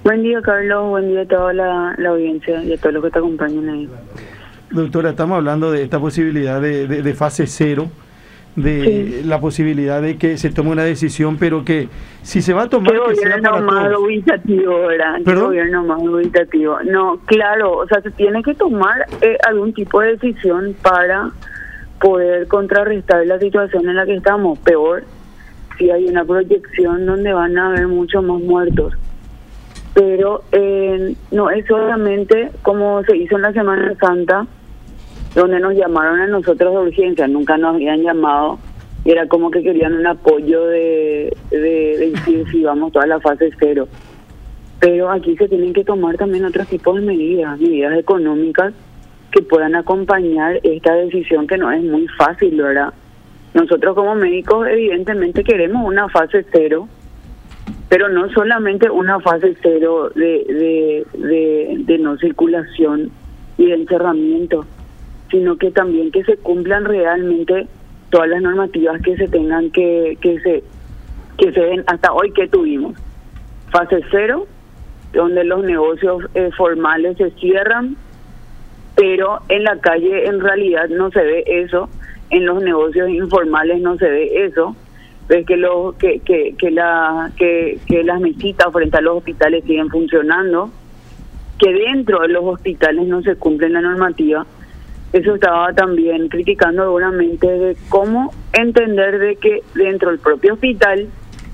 Buen día, Carlos. Buen día a toda la audiencia y a todos los que te acompañan ahí. Doctora, estamos hablando de esta posibilidad de fase cero, de Sí. la posibilidad de que se tome una decisión, pero que si se va a tomar, ¿Qué que sea gobierno para más todos. dubitativo, verdad? ¿Qué ¿Perdón? gobierno más dubitativo? No, claro, o sea, se tiene que tomar algún tipo de decisión para poder contrarrestar la situación en la que estamos. Peor, si hay una proyección donde van a haber muchos más muertos. Pero no es solamente como se hizo en la Semana Santa, donde nos llamaron a nosotros de urgencia, nunca nos habían llamado, y era como que querían un apoyo de si vamos toda la fase cero. Pero aquí se tienen que tomar también otros tipos de medidas económicas que puedan acompañar esta decisión, que no es muy fácil, ¿verdad? Nosotros como médicos evidentemente queremos una fase cero, pero no solamente una fase cero de no circulación y de encerramiento, sino que también que se cumplan realmente todas las normativas que se tengan que se den hasta hoy que tuvimos. Fase cero, donde los negocios formales se cierran, pero en la calle en realidad no se ve eso, en los negocios informales no se ve eso. Ves que las mesitas frente a los hospitales siguen funcionando, que dentro de los hospitales no se cumple la normativa. Eso estaba también criticando duramente, de cómo entender de que dentro del propio hospital,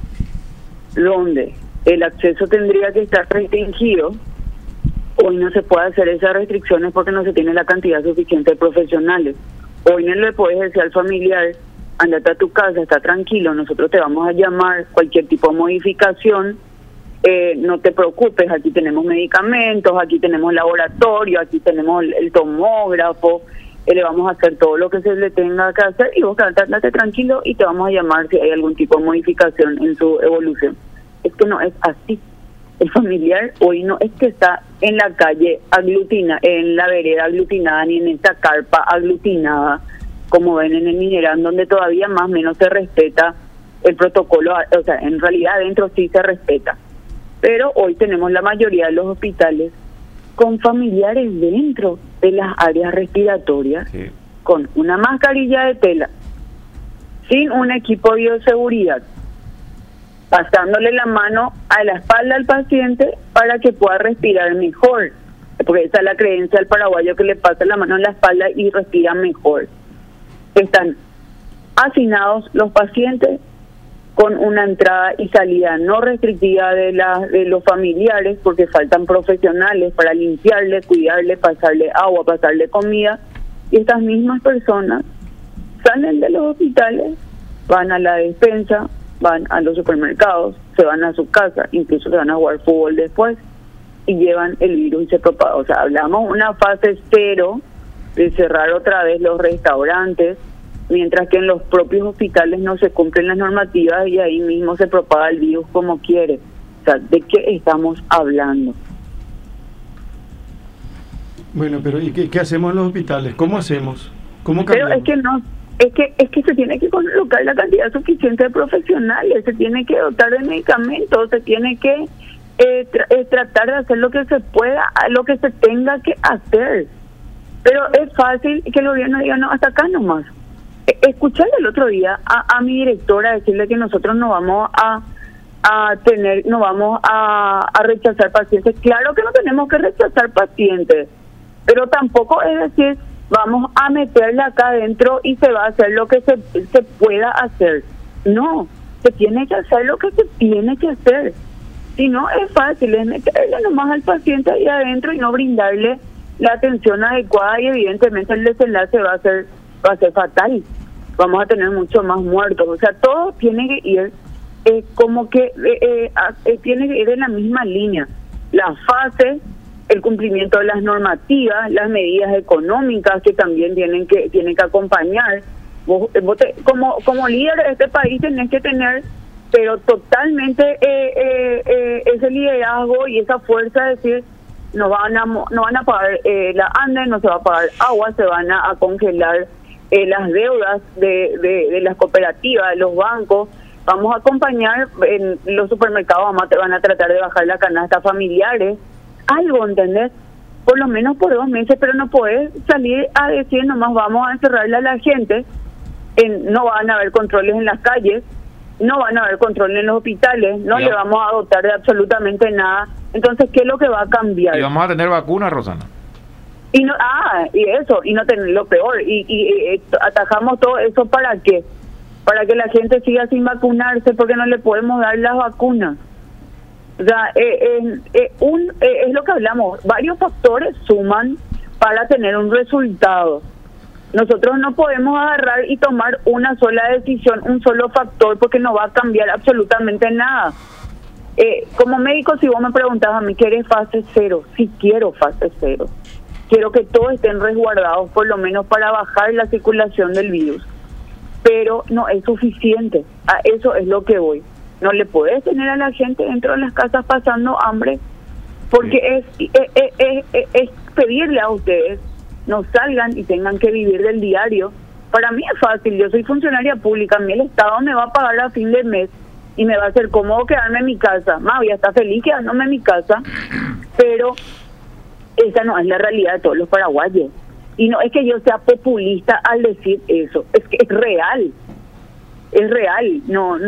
donde el acceso tendría que estar restringido, hoy no se puede hacer esas restricciones porque no se tiene la cantidad suficiente de profesionales. Hoy no le puedes decir al familiar: andate a tu casa, está tranquilo, nosotros te vamos a llamar, cualquier tipo de modificación, no te preocupes, aquí tenemos medicamentos, aquí tenemos laboratorio, aquí tenemos el tomógrafo, le vamos a hacer todo lo que se le tenga que hacer, y vos andate tranquilo y te vamos a llamar si hay algún tipo de modificación en su evolución. Es que no es así. El familiar hoy no es que está en la calle aglutinada, en la vereda aglutinada, ni en esta carpa aglutinada, como ven en el Mineral, donde todavía más o menos se respeta el protocolo. O sea, en realidad adentro sí se respeta, pero hoy tenemos la mayoría de los hospitales con familiares dentro de las áreas respiratorias, sí, con una mascarilla de tela, sin un equipo de bioseguridad, pasándole la mano a la espalda al paciente para que pueda respirar mejor, porque esa es la creencia del paraguayo, que le pasa la mano en la espalda y respira mejor. Están hacinados los pacientes con una entrada y salida no restrictiva de los familiares, porque faltan profesionales para limpiarle, cuidarle, pasarle agua, pasarle comida, y estas mismas personas salen de los hospitales, van a la despensa, van a los supermercados, se van a su casa, incluso se van a jugar fútbol después, y llevan el virus y se propaga. O sea, hablamos una fase cero de cerrar otra vez los restaurantes, mientras que en los propios hospitales no se cumplen las normativas y ahí mismo se propaga el virus como quiere. O sea, ¿de qué estamos hablando? Bueno, pero ¿y qué hacemos en los hospitales? ¿Cómo hacemos? ¿Cómo cambiamos? Pero es que no, es que se tiene que colocar la cantidad suficiente de profesionales, se tiene que dotar de medicamentos, se tiene que tratar de hacer lo que se pueda, lo que se tenga que hacer. Pero es fácil que el gobierno diga: no, hasta acá nomás. Escucharle el otro día a mi directora decirle que nosotros no vamos a rechazar pacientes. Claro que no tenemos que rechazar pacientes, pero tampoco es decir: vamos a meterle acá adentro y se va a hacer lo que se pueda hacer. No, se tiene que hacer lo que se tiene que hacer. Si no, es fácil, es meterle nomás al paciente ahí adentro y no brindarle la atención adecuada, y evidentemente el desenlace va a ser fatal. Vamos a tener mucho más muertos. O sea, todo tiene que ir tiene que ir en la misma línea. La fase, el cumplimiento de las normativas, las medidas económicas que también tienen que acompañar. Vos como líder de este país tenés que tener, pero totalmente ese liderazgo y esa fuerza de decir: no van a pagar la ANDE, no se va a pagar agua, se van a congelar las deudas de las cooperativas, de los bancos, vamos a acompañar en los supermercados, van a tratar de bajar la canasta familiares, algo, ¿entendés? Por lo menos por 2 meses, pero no podés salir a decir nomás vamos a encerrarle a la gente, no van a haber controles en las calles, no van a haber controles en los hospitales, no le vamos a dotar de absolutamente nada. Entonces, ¿qué es lo que va a cambiar? Y vamos a tener vacunas, Rosana. Y no, y no tener lo peor, y atajamos todo eso. ¿Para qué? Para que la gente siga sin vacunarse, porque no le podemos dar las vacunas. O sea, es lo que hablamos, varios factores suman para tener un resultado. Nosotros no podemos agarrar y tomar una sola decisión, un solo factor, porque no va a cambiar absolutamente nada. Como médico, si vos me preguntas a mí, ¿quieres fase 0? Sí quiero fase 0. Quiero que todos estén resguardados, por lo menos para bajar la circulación del virus. Pero no es suficiente. A eso es lo que voy. No le podés tener a la gente dentro de las casas pasando hambre, porque es pedirle a ustedes no salgan y tengan que vivir del diario. Para mí es fácil, yo soy funcionaria pública, a mí el Estado me va a pagar a fin de mes y me va a hacer cómodo quedarme en mi casa. Voy a estar feliz quedándome en mi casa, pero esa no es la realidad de todos los paraguayos. Y no es que yo sea populista al decir eso, es que es real. Es real, no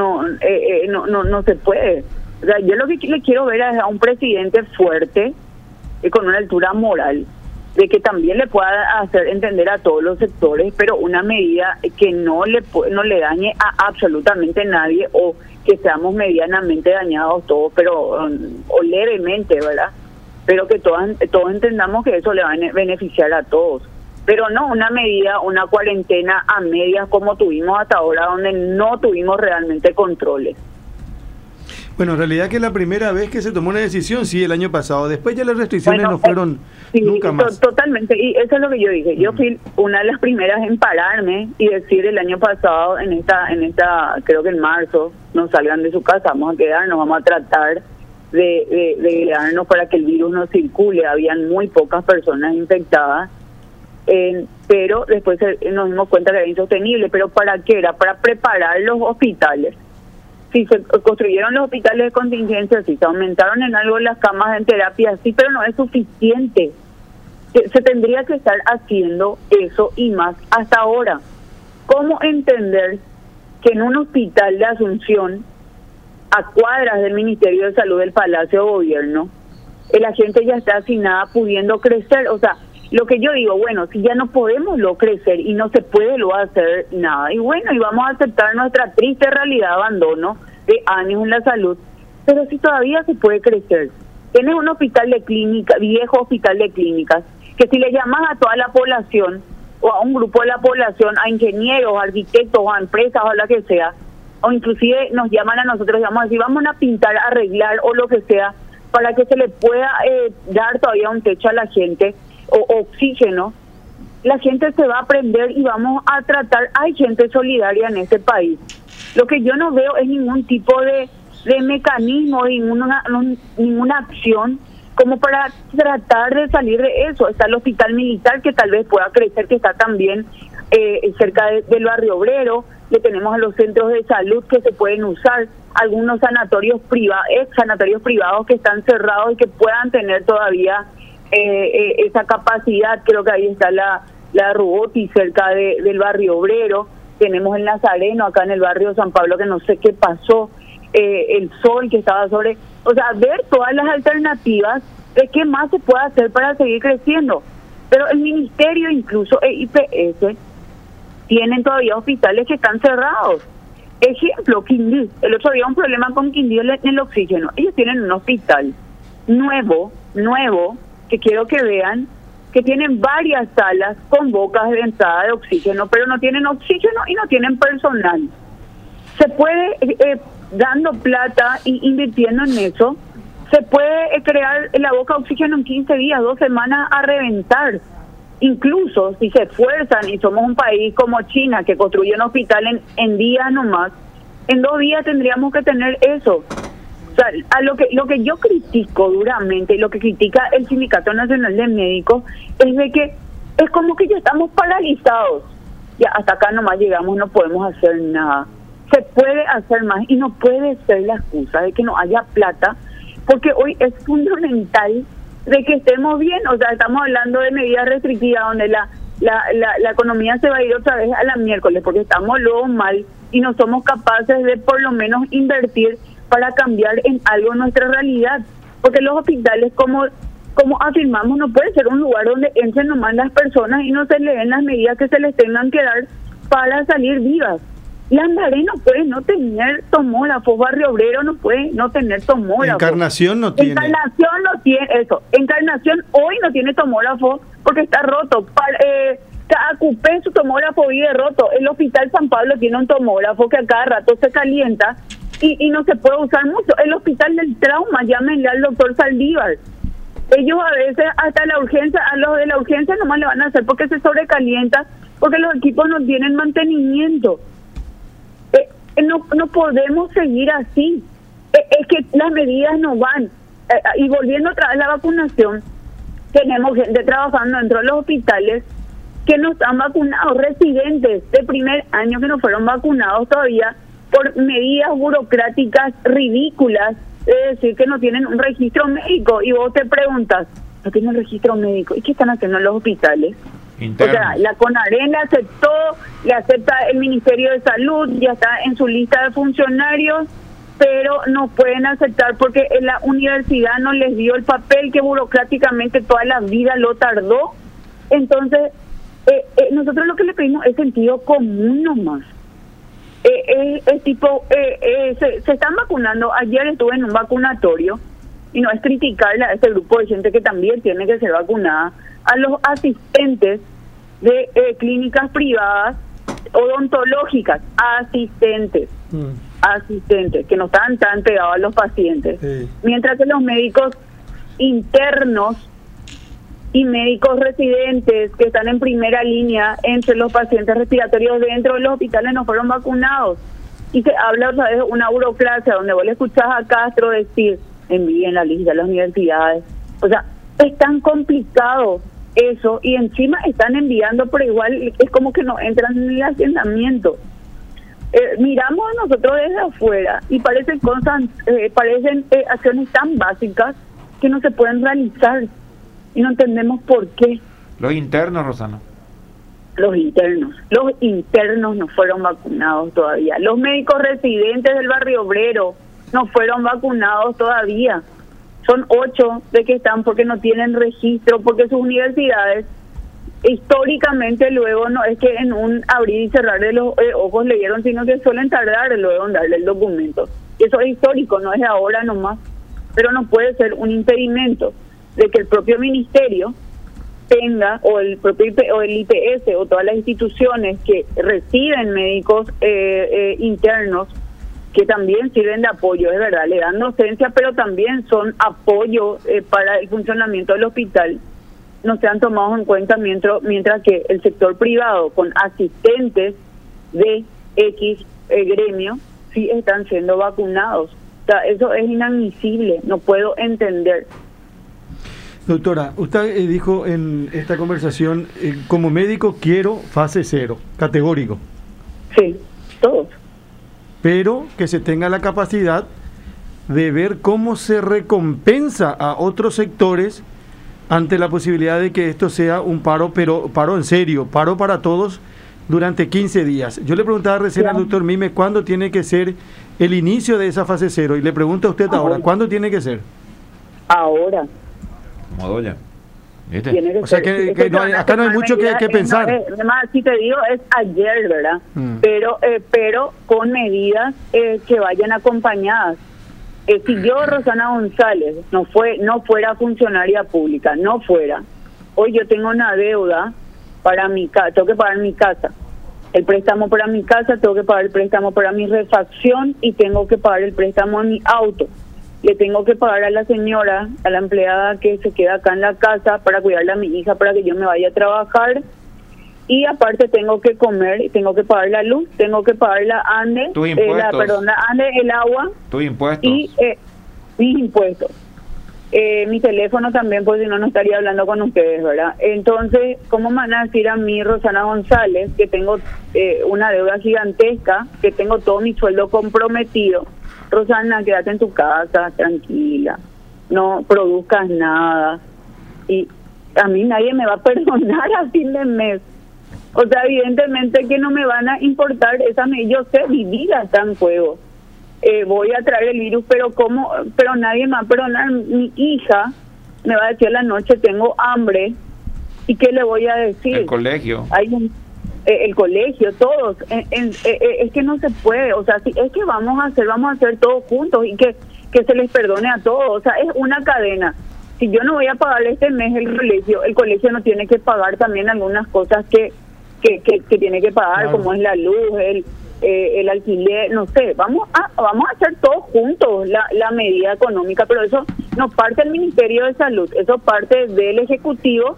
se puede. O sea, yo lo que le quiero ver es a un presidente fuerte y con una altura moral, de que también le pueda hacer entender a todos los sectores, pero una medida que no le dañe a absolutamente nadie, o que seamos medianamente dañados todos, pero o levemente, ¿verdad? Pero que todos entendamos que eso le va a beneficiar a todos. Pero no una medida, una cuarentena a medias como tuvimos hasta ahora, donde no tuvimos realmente controles. Bueno, en realidad que es la primera vez que se tomó una decisión, sí, el año pasado. Después ya las restricciones no fueron nunca más. Totalmente, y eso es lo que yo dije. Yo fui una de las primeras en pararme y decir el año pasado, en esta creo que en marzo, no salgan de su casa, vamos a quedarnos, vamos a tratar de quedarnos para que el virus no circule. Habían muy pocas personas infectadas, pero después nos dimos cuenta que era insostenible. ¿Pero para qué? Era para preparar los hospitales. Sí, se construyeron los hospitales de contingencia, sí, se aumentaron en algo las camas en terapia, sí, pero no es suficiente. Se tendría que estar haciendo eso y más hasta ahora. ¿Cómo entender que en un hospital de Asunción, a cuadras del Ministerio de Salud del Palacio de Gobierno, la gente ya está sin nada pudiendo crecer? O sea, lo que yo digo, bueno, si ya no podemos crecer y no se puede hacer nada, y bueno, y vamos a aceptar nuestra triste realidad de abandono de años en la salud, pero si todavía se puede crecer. Tienes un hospital de clínica, viejo hospital de clínicas, que si le llamas a toda la población, o a un grupo de la población, a ingenieros, a arquitectos, o a empresas, o a la que sea, o inclusive nos llaman a nosotros, vamos a decir, vamos a pintar, arreglar, o lo que sea, para que se le pueda dar todavía un techo a la gente, o oxígeno, la gente se va a aprender y vamos a tratar. Hay gente solidaria en este país. Lo que yo no veo es ningún tipo de mecanismo, ninguna acción como para tratar de salir de eso. Está el hospital militar, que tal vez pueda crecer, que está también cerca del barrio obrero. Le tenemos a los centros de salud que se pueden usar, algunos sanatorios privados que están cerrados y que puedan tener todavía esa capacidad. Creo que ahí está la Ruboti cerca del barrio obrero. Tenemos el Nazareno acá en el barrio San Pablo, que no sé qué pasó, el Sol que estaba sobre, o sea, ver todas las alternativas de qué más se puede hacer para seguir creciendo. Pero el ministerio, incluso IPS, tienen todavía hospitales que están cerrados. Ejemplo, Quindío. El otro día un problema con Quindío en el oxígeno. Ellos tienen un hospital nuevo, que quiero que vean, que tienen varias salas con bocas de entrada de oxígeno, pero no tienen oxígeno y no tienen personal. Se puede, dando plata y invirtiendo en eso, se puede crear la boca de oxígeno en 15 días, 2 semanas a reventar. Incluso si se esfuerzan y somos un país como China, que construye un hospital en días nomás, en 2 días tendríamos que tener eso. O sea, lo que yo critico duramente, y lo que critica el Sindicato Nacional de Médicos, es de que es como que ya estamos paralizados. Ya hasta acá nomás llegamos, no podemos hacer nada. se puede hacer más y no puede ser la excusa de que no haya plata, porque hoy es fundamental de que estemos bien. O sea, estamos hablando de medidas restrictivas donde la economía se va a ir otra vez a la miércoles porque estamos luego mal y no somos capaces de por lo menos invertir para cambiar en algo nuestra realidad, porque los hospitales, como afirmamos, no puede ser un lugar donde entren nomás las personas y no se le den las medidas que se les tengan que dar para salir vivas. Lambaré no puede no tener tomógrafo, Barrio Obrero no puede no tener tomógrafo. Encarnación no tiene. Encarnación no tiene eso. Encarnación hoy no tiene tomógrafo porque está roto. Cupé su tomógrafo vive roto. El Hospital San Pablo tiene un tomógrafo que a cada rato se calienta y no se puede usar mucho. El Hospital del Trauma, llámenle al doctor Saldívar. Ellos a veces hasta la urgencia, a los de la urgencia nomás le van a hacer porque se sobrecalienta, porque los equipos no tienen mantenimiento. No podemos seguir así. Es que las medidas no van. Y volviendo otra vez a la vacunación, tenemos gente trabajando dentro de los hospitales que no están vacunados, residentes de primer año que no fueron vacunados todavía por medidas burocráticas ridículas, es decir, que no tienen un registro médico. Y vos te preguntas, ¿no tienen registro médico? ¿Y qué están haciendo en los hospitales? Internos. O sea, la CONAREN le acepta el Ministerio de Salud, ya está en su lista de funcionarios, pero no pueden aceptar porque la universidad no les dio el papel que burocráticamente toda la vida lo tardó. Entonces, nosotros lo que le pedimos es sentido común nomás. Se están vacunando. Ayer estuve en un vacunatorio, y no es criticarle a ese grupo de gente que también tiene que ser vacunada, a los asistentes de clínicas privadas odontológicas, asistentes que no están tan pegados a los pacientes, mientras que los médicos internos y médicos residentes que están en primera línea entre los pacientes respiratorios dentro de los hospitales no fueron vacunados. Y se habla otra vez de una burocracia donde vos le escuchás a Castro decir, envíen la lista de las universidades. O sea, es tan complicado eso, y encima están enviando, pero igual es como que no entran en el hacinamiento. Miramos nosotros desde afuera y parecen acciones tan básicas que no se pueden realizar y no entendemos por qué. Los internos, Rosana. Los internos no fueron vacunados todavía. Los médicos residentes del Barrio Obrero no fueron vacunados todavía. Son 8 de que están porque no tienen registro, porque sus universidades históricamente luego no es que en un abrir y cerrar de los ojos le dieron, sino que suelen tardar luego en darle el documento. Y eso es histórico, no es de ahora nomás. Pero no puede ser un impedimento de que el propio ministerio tenga, o el IPS, o todas las instituciones que reciben médicos internos, que también sirven de apoyo, es verdad, le dan docencia, pero también son apoyo para el funcionamiento del hospital, no sean tomados en cuenta mientras que el sector privado, con asistentes de X gremio, sí están siendo vacunados. O sea, eso es inadmisible, no puedo entender. Doctora, usted dijo en esta conversación, como médico quiero fase 0, categórico. Sí, todos. Pero que se tenga la capacidad de ver cómo se recompensa a otros sectores ante la posibilidad de que esto sea un paro, pero paro en serio, paro para todos durante 15 días. Yo le preguntaba recién al doctor Mime cuándo tiene que ser el inicio de esa fase 0 y le pregunto a usted ahora, ¿cuándo tiene que ser? Ahora. Modoya. O sea que no hay, acá no hay mucho que pensar. Si te digo es ayer, ¿verdad? Pero con medidas que vayan acompañadas. Si yo, Rosana González, no fuera funcionaria pública, hoy yo tengo una deuda para mi casa, tengo que pagar mi casa, el préstamo para mi casa, tengo que pagar el préstamo para mi refacción y tengo que pagar el préstamo en mi auto. Le tengo que pagar a la señora, a la empleada que se queda acá en la casa para cuidarle a mi hija para que yo me vaya a trabajar. Y aparte tengo que comer, tengo que pagar la luz, tengo que pagar la ANDE, la ANDE, el agua. Tus impuestos. Y mis impuestos. Mi teléfono también, pues si no, no estaría hablando con ustedes, ¿verdad? Entonces, ¿cómo me van a decir a mí, Rosana González, que tengo una deuda gigantesca, que tengo todo mi sueldo comprometido? Rosana, quédate en tu casa, tranquila, no produzcas nada. Y a mí nadie me va a perdonar a fin de mes. O sea, evidentemente que no me van a importar yo sé, mi vida está en juego. Voy a traer el virus, pero nadie me va a perdonar. Mi hija me va a decir a la noche, tengo hambre, ¿y qué le voy a decir? El colegio. El colegio, todos. Es que no se puede, o sea, si es que vamos a hacer todos juntos y que se les perdone a todos. O sea, es una cadena. Si yo no voy a pagar este mes el colegio no tiene que pagar también algunas cosas que tiene que pagar, claro, como es la luz, el alquiler, no sé. Vamos a hacer todos juntos la medida económica, pero eso no parte del Ministerio de Salud, eso parte del Ejecutivo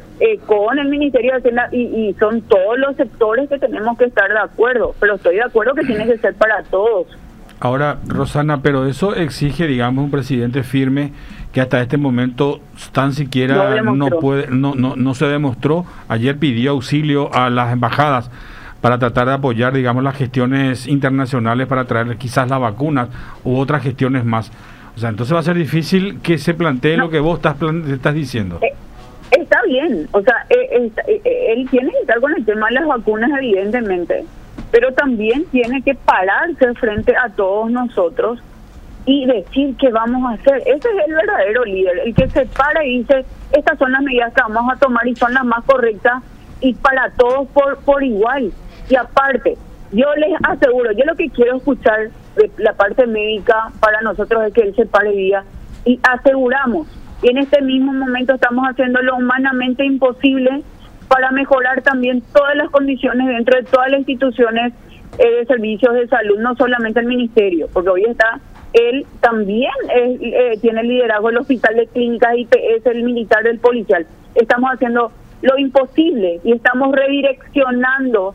con el Ministerio de Hacienda y son todos los sectores que tenemos que estar de acuerdo, pero estoy de acuerdo que tiene que ser para todos. Ahora, Rosana, pero eso exige, digamos, un presidente firme que hasta este momento tan siquiera no se demostró. Ayer pidió auxilio a las embajadas para tratar de apoyar, digamos, las gestiones internacionales para traer quizás las vacunas u otras gestiones más. O sea, entonces va a ser difícil que se plantee lo que vos estás diciendo. Está bien, o sea, él tiene que estar con el tema de las vacunas, evidentemente, pero también tiene que pararse frente a todos nosotros y decir qué vamos a hacer. Ese es el verdadero líder, el que se para y dice, estas son las medidas que vamos a tomar y son las más correctas y para todos por igual. Y aparte, yo les aseguro, yo lo que quiero escuchar de la parte médica para nosotros es que él se pare día y aseguramos, y en este mismo momento estamos haciendo lo humanamente imposible para mejorar también todas las condiciones dentro de todas las instituciones de servicios de salud, no solamente el ministerio, porque hoy está, él también tiene el liderazgo del Hospital de Clínicas IPS, el militar, del policial. Estamos haciendo lo imposible y estamos redireccionando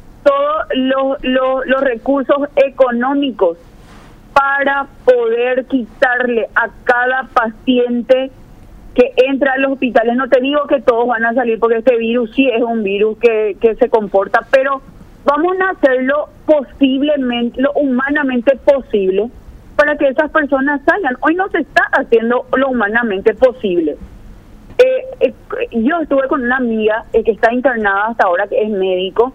todos los recursos económicos para poder quitarle a cada paciente que entra a los hospitales. No te digo que todos van a salir, porque este virus sí es un virus que se comporta, pero vamos a hacerlo posiblemente, lo humanamente posible, para que esas personas salgan. Hoy no se está haciendo lo humanamente posible. Yo estuve con una amiga que está internada hasta ahora, que es médico.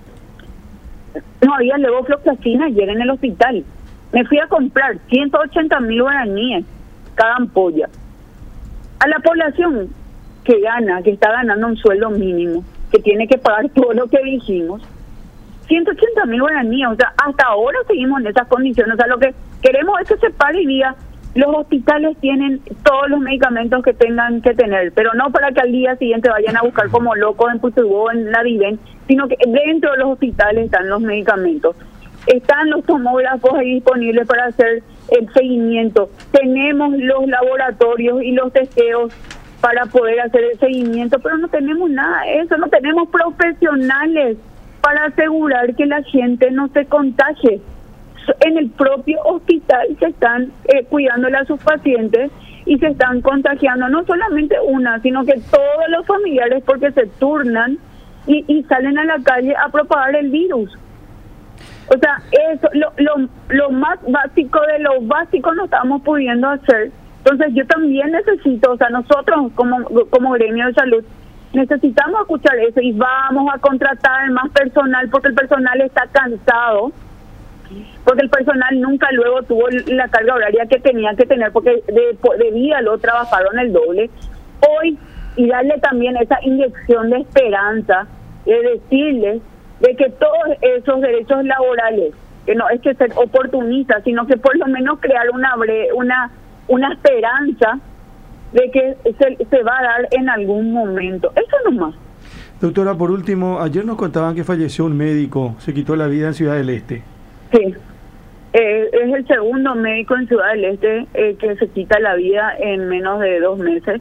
No había levofloxacina ayer en el hospital. Me fui a comprar 180.000 guaraníes cada ampolla. A la población que está ganando un sueldo mínimo, que tiene que pagar todo lo que dijimos, 180.000 guaraníes. O sea, hasta ahora seguimos en esas condiciones. O sea, lo que queremos es que se pare y diga, los hospitales tienen todos los medicamentos que tengan que tener, pero no para que al día siguiente vayan a buscar como locos en Putubó, en la Viven, sino que dentro de los hospitales están los medicamentos. Están los tomógrafos ahí disponibles para hacer el seguimiento. Tenemos los laboratorios y los testeos para poder hacer el seguimiento, pero no tenemos nada de eso, no tenemos profesionales para asegurar que la gente no se contagie. En el propio hospital se están cuidándole a sus pacientes y se están contagiando, no solamente una, sino que todos los familiares, porque se turnan y salen a la calle a propagar el virus. O sea, eso, lo más básico de lo básico no estamos pudiendo hacer. Entonces yo también necesito, o sea, nosotros como gremio de salud necesitamos escuchar eso y vamos a contratar más personal, porque el personal está cansado, porque el personal nunca luego tuvo la carga horaria que tenía que tener, porque de día lo trabajaron el doble. Hoy, y darle también esa inyección de esperanza, de decirles de que todos esos derechos laborales, que no es que ser oportunista, sino que por lo menos crear una esperanza de que se va a dar en algún momento. Eso nomás. Doctora, por último, ayer nos contaban que falleció un médico, se quitó la vida en Ciudad del Este. Sí, es el segundo médico en Ciudad del Este que se quita la vida en menos de 2 meses,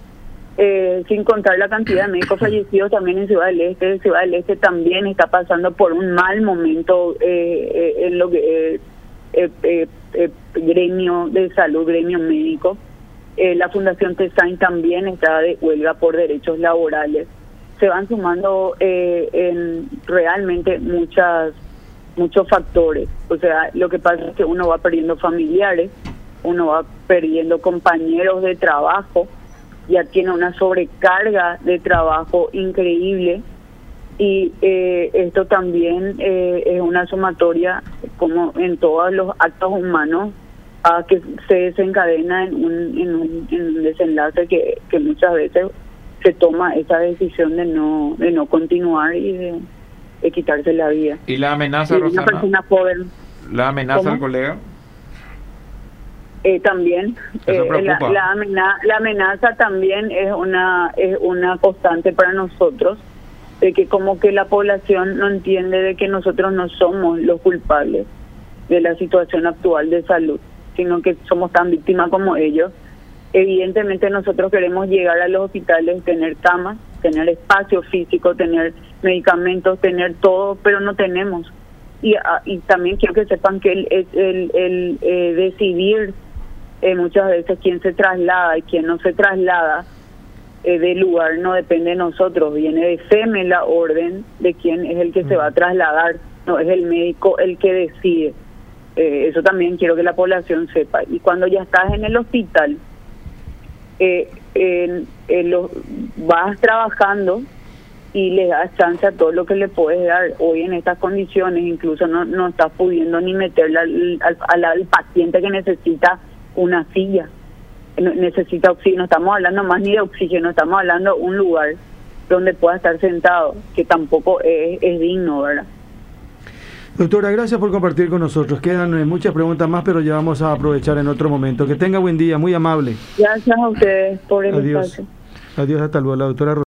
sin contar la cantidad de médicos fallecidos también en Ciudad del Este. Ciudad del Este también está pasando por un mal momento en lo que gremio de salud, gremio médico. La Fundación TESAIN también está de huelga por derechos laborales. Se van sumando realmente muchos factores. O sea, lo que pasa es que uno va perdiendo familiares, uno va perdiendo compañeros de trabajo, ya tiene una sobrecarga de trabajo increíble, y esto también es una sumatoria, como en todos los actos humanos, a que se desencadena en un desenlace que muchas veces se toma esa decisión de no continuar y de quitarse la vida. ¿Y la amenaza, Rosana? Una persona joven. ¿La amenaza al colega? También. La amenaza también es una constante para nosotros, de que como que la población no entiende de que nosotros no somos los culpables de la situación actual de salud, sino que somos tan víctimas como ellos. Evidentemente nosotros queremos llegar a los hospitales, tener camas, tener espacio físico, tener medicamentos, tener todo, pero no tenemos. Y también quiero que sepan que el decidir muchas veces quién se traslada y quién no se traslada del lugar no depende de nosotros, viene de FEME la orden de quién es el que se va a trasladar, no es el médico el que decide. Eso también quiero que la población sepa. Y cuando ya estás en el hospital, vas trabajando y le das chance a todo lo que le puedes dar. Hoy en estas condiciones incluso no estás pudiendo ni meterle al paciente que necesita una silla, necesita oxígeno. No estamos hablando más ni de oxígeno, estamos hablando de un lugar donde pueda estar sentado, que tampoco es digno, ¿verdad? Doctora, gracias por compartir con nosotros. Quedan muchas preguntas más, pero ya vamos a aprovechar en otro momento. Que tenga buen día, muy amable. Gracias a ustedes por el Adiós. espacio. Adiós, hasta luego. La doctora